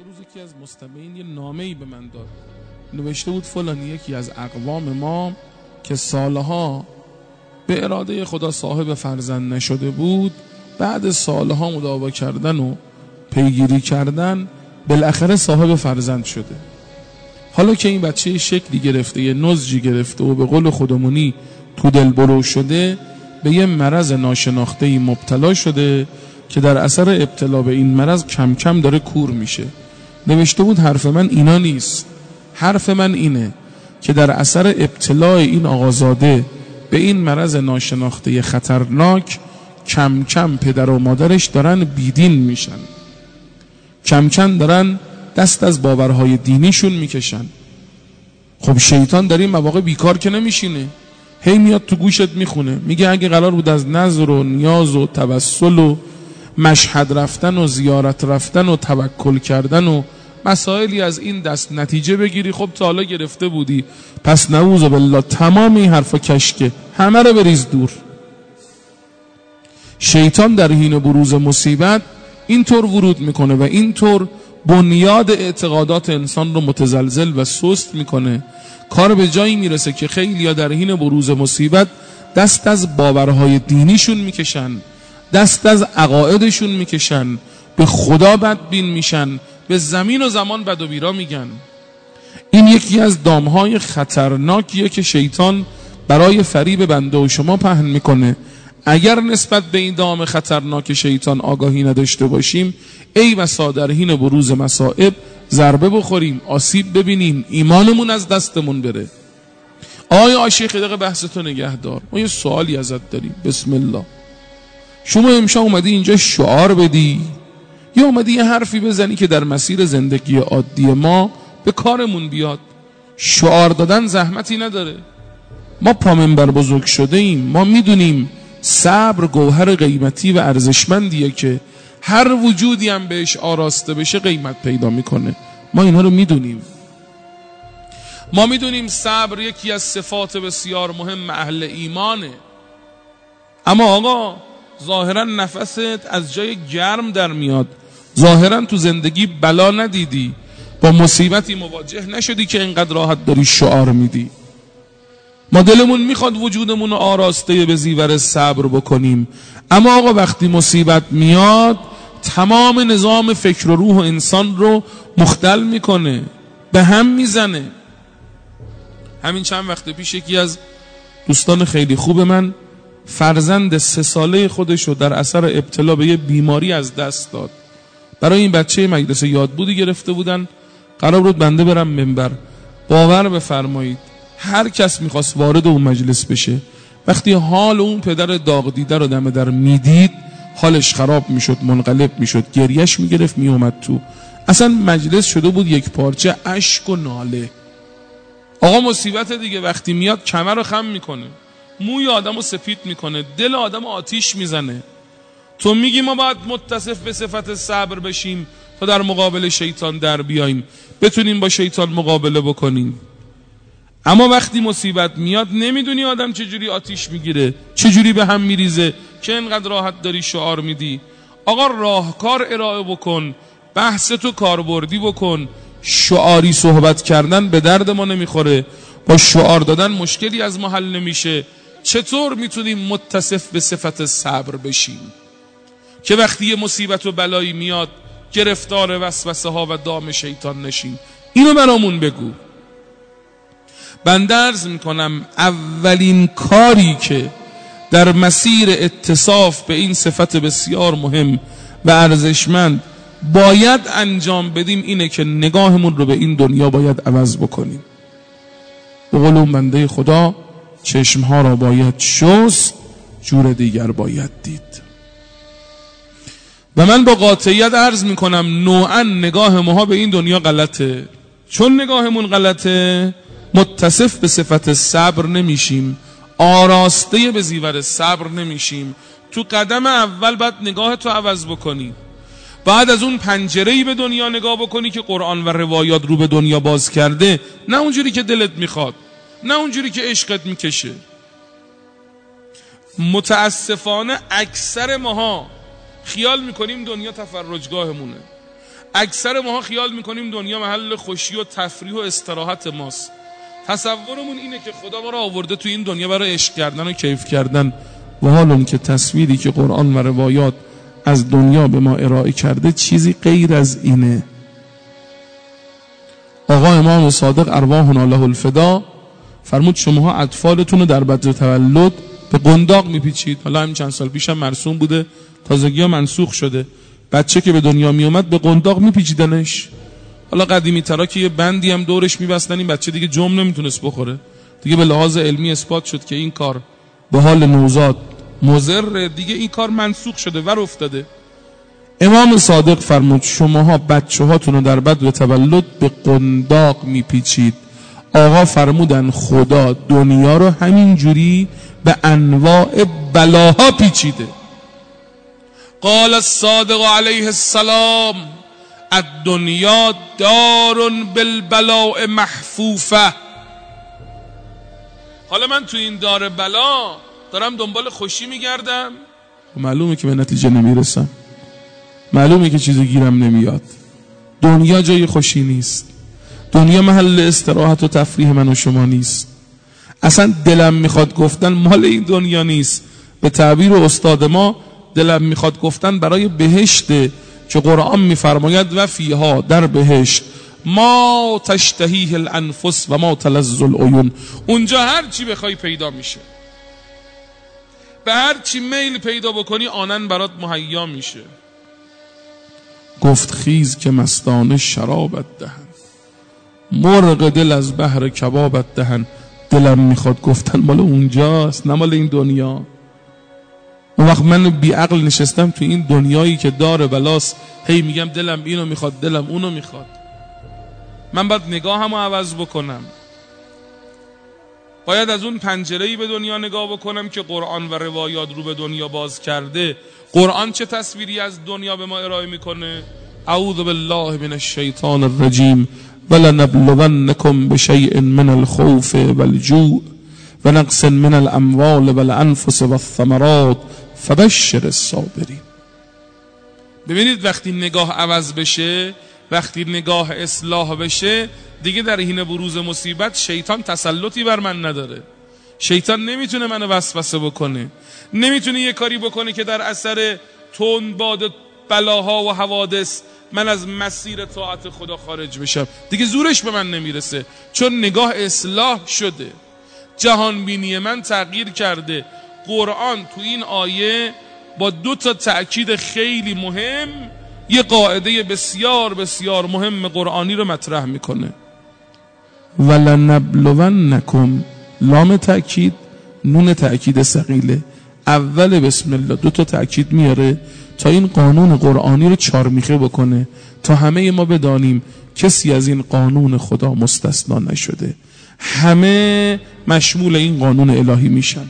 روز یکی از مستمعین یه نامه‌ای به من داد، نوشته بود فلانی یکی از اقوام ما که سالها به اراده خدا صاحب فرزند نشده بود، بعد سالها مداوا کردن و پیگیری کردن بالاخره صاحب فرزند شده. حالا که این بچه شکلی گرفته، یه نضجی گرفته و به قول خودمونی تو دل برو شده، به یه مرض ناشناخته‌ای مبتلا شده که در اثر ابتلا به این مرض کم کم داره کور میشه. نوشته بود حرف من اینا نیست، حرف من اینه که در اثر ابتلاء این آقازاده به این مرض ناشناخته خطرناک کم کم پدر و مادرش دارن بیدین میشن، کم کم دارن دست از باورهای دینیشون میکشن. خب شیطان در این مواقع بیکار که نمیشینه، هی میاد تو گوشت میخونه، میگه اگه قرار بود از نظر و نیاز و توسل و مشهد رفتن و زیارت رفتن و توکل کردن و مسائلی از این دست نتیجه بگیری، خب تا حالا گرفته بودی. پس نعوذ بالله تمام این حرفا کشکه، همه رو بریز دور. شیطان در حین بروز مصیبت اینطور ورود میکنه و اینطور بنیاد اعتقادات انسان رو متزلزل و سست میکنه. کار به جایی میرسه که خیلی‌ها در حین بروز مصیبت دست از باورهای دینیشون میکشن، دست از عقایدشون میکشن، به خدا بدبین میشن، به زمین و زمان بد و بیرا میگن. این یکی از دامهای خطرناکیه که شیطان برای فریب بنده و شما پهن میکنه. اگر نسبت به این دام خطرناک شیطان آگاهی نداشته باشیم، ای بسا در حین بروز مصائب ضربه بخوریم، آسیب ببینیم، ایمانمون از دستمون بره. آیا آشیخ دقیقه بحثتو نگه دار، ما یه سوالی ازت داریم. بسم الله، شما امشب اومدی اینجا شعار بدی یا اومدی یه حرفی بزنی که در مسیر زندگی عادی ما به کارمون بیاد؟ شعار دادن زحمتی نداره. ما پامنبر بزرگ شده ایم، ما میدونیم صبر گوهر قیمتی و ارزشمندیه که هر وجودی هم بهش آراسته بشه قیمت پیدا میکنه. ما اینها رو میدونیم. ما میدونیم صبر یکی از صفات بسیار مهم اهل ایمانه. اما آقا ظاهرا نفست از جای گرم در میاد، ظاهرا تو زندگی بلا ندیدی، با مصیبتی مواجه نشدی که اینقدر راحت داری شعار میدی. ما دلمون میخواد وجودمون رو آراسته به زیور صبر بکنیم، اما آقا وقتی مصیبت میاد تمام نظام فکر و روح انسان رو مختل میکنه، به هم میزنه. همین چند وقت پیش یکی از دوستان خیلی خوب من فرزند 3 ساله خودش رو در اثر ابتلا به یه بیماری از دست داد. برای این بچه مجلس یادبودی گرفته بودن، قرار بود بنده برم منبر. باور بفرمایید هر کس میخواست وارد اون مجلس بشه، وقتی حال اون پدر داغ دیده رو دم در میدید حالش خراب میشد، منقلب میشد، گریش میگرفت، میومد تو. اصلا مجلس شده بود یک پارچه اشک و ناله. آقا مصیبت دیگه وقتی میاد کمر رو خم میکنه، موی آدم رو سفید میکنه، دل آدم آتیش میزنه. تو میگی ما باید متصف به صفت صبر بشیم تا در مقابل شیطان در بیاییم، بتونیم با شیطان مقابله بکنیم. اما وقتی مصیبت میاد نمیدونی آدم چجوری آتیش میگیره، چجوری به هم میریزه که اینقدر راحت داری شعار میدی. آقا راهکار ارائه بکن، بحث تو کاربردی بکن. شعاری صحبت کردن به درد ما نمیخوره، با شعار دادن مشکلی از ما حل نمیشه. چطور میتونیم متصف به صفت صبر بشیم که وقتی یه مصیبت و بلایی میاد گرفتار وسوسه ها و دام شیطان نشیم؟ اینو برامون بگو. بنده عرض میکنم اولین کاری که در مسیر اتصاف به این صفت بسیار مهم و ارزشمند باید انجام بدیم اینه که نگاهمون رو به این دنیا باید عوض بکنیم. به قول اون بنده خدا چشمها را باید شست، جور دیگر باید دید. و من با قاطعیت عرض میکنم نوعا نگاه ما به این دنیا غلطه. چون نگاهمون غلطه متصف به صفت صبر نمیشیم، آراسته به زیور صبر نمیشیم. تو قدم اول باید نگاه تو عوض بکنی، بعد از اون پنجره‌ای به دنیا نگاه بکنی که قرآن و روایات رو به دنیا باز کرده، نه اونجوری که دلت میخواد، نه اونجوری که عشقت میکشه. متاسفانه اکثر ماها خیال میکنیم دنیا تفرجگاهمونه. اکثر ماها خیال میکنیم دنیا محل خوشی و تفریح و استراحت ماست. تصورمون اینه که خدا ما را آورده تو این دنیا برای عشق کردن و کیف کردن، و حال اون که تصویری که قرآن و روایات از دنیا به ما ارائه کرده چیزی غیر از اینه. آقا امام صادق ارواحنا له الفدا فرمود شماها اطفالتون رو در بدر تولد به قنداق میپیچید. حالا همین چند سال پیشم مرسوم بوده، تازگی ها منسوخ شده. بچه که به دنیا میومد به قنداق میپیچیدنش. حالا قدیمی ترا که یه بندی هم دورش میبستن، این بچه دیگه جم نمیتونست بخوره دیگه. به لحاظ علمی اثبات شد که این کار به حال نوزاد مضر، دیگه این کار منسوخ شده و افتاده. امام صادق فرمود شماها بچه هاتون رو در بدر تولد به قنداق میپیچید. آقا فرمودن خدا دنیا رو همین جوری به انواع بلاها پیچیده. قال الصادق علیه السلام الدنیا دار بالبلاء محفوفه. حالا من تو این دار بلا دارم دنبال خوشی میگردم، معلومه که به نتیجه نمیرسم، معلومه که چیزی گیرم نمیاد. دنیا جای خوشی نیست، دنیا محل استراحت و تفریح من و شما نیست. اصلا دلم میخواد گفتن مال این دنیا نیست. به تعبیر استاد ما دلم میخواد گفتن برای بهشته که قرآن میفرماید و فیها، در بهشت، ما تشتهیه الانفس و ما تلذ العیون. اونجا هر چی بخوای پیدا میشه، به هر چی میل پیدا بکنی آنن برات مهیا میشه. گفت خیز که مستانه شرابت دهن، مرغ دل از بحر کبابت دهن. دلم میخواد گفتن مال اونجاست نه مال این دنیا. اون وقت من بی عقل نشستم تو این دنیایی که دار بلاست، هی میگم دلم اینو میخواد، دلم اونو میخواد. من باید نگاهمو عوض بکنم، باید از اون پنجره‌ای به دنیا نگاه بکنم که قرآن و روایات رو به دنیا باز کرده. قرآن چه تصویری از دنیا به ما ارائه میکنه؟ اعوذ بالله من الشیطان الرجیم ولنبلونکم بشیء من الخوف والجوع ونقص من الاموال والانفس والثمرات فبشر الصابرین. ببینید وقتی نگاه عوض بشه، وقتی نگاه اصلاح بشه، دیگه در حین بروز مصیبت شیطان تسلطی بر من نداره. شیطان نمیتونه منو وسوسه بکنه، نمیتونه یه کاری بکنه که در اثر تند باد بلاها و حوادث من از مسیر طاعت خدا خارج بشم. دیگه زورش به من نمیرسه، چون نگاه اصلاح شده، جهان بینی من تغییر کرده. قرآن تو این آیه با 2 تأکید خیلی مهم یه قاعده بسیار بسیار مهم قرآنی رو مطرح میکنه. ولنبلونکم، لام تأکید، نون تأکید ثقیله، اول بسم الله 2 تأکید میاره تا این قانون قرآنی رو چارمیخه بکنه، تا همه ما بدانیم کسی از این قانون خدا مستثنا نشده، همه مشمول این قانون الهی میشن.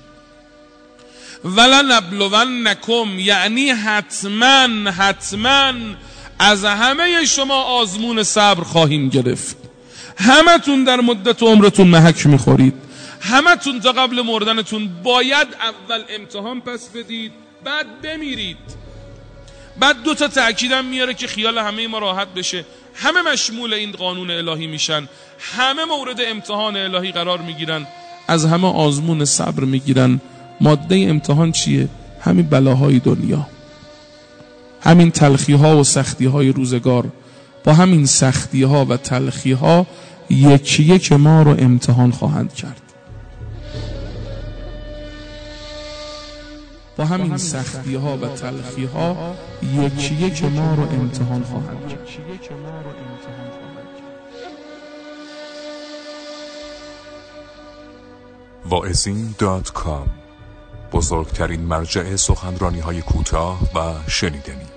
ولنبلونکم یعنی حتما از همه شما آزمون صبر خواهیم گرفت. همتون در مدت عمرتون محک میخورید، همتون تا قبل مردنتون باید اول امتحان پس بدید، بعد بمیرید. بعد 2 تأکیدم میاره که خیال همه ما راحت بشه، همه مشمول این قانون الهی میشن، همه مورد امتحان الهی قرار میگیرن، از همه آزمون صبر میگیرن. ماده امتحان چیه؟ همین بلاهای دنیا، همین تلخی‌ها و سختی‌های روزگار. با همین سختی‌ها و تلخی‌ها یکی یک ما رو امتحان خواهند کرد. با همین سختی‌ها و تلخی‌ها یکی یک ما رو امتحان خواهند کرد. واعظین.com، بزرگترین مرجع سخنرانی‌های کوتاه و شنیدنی.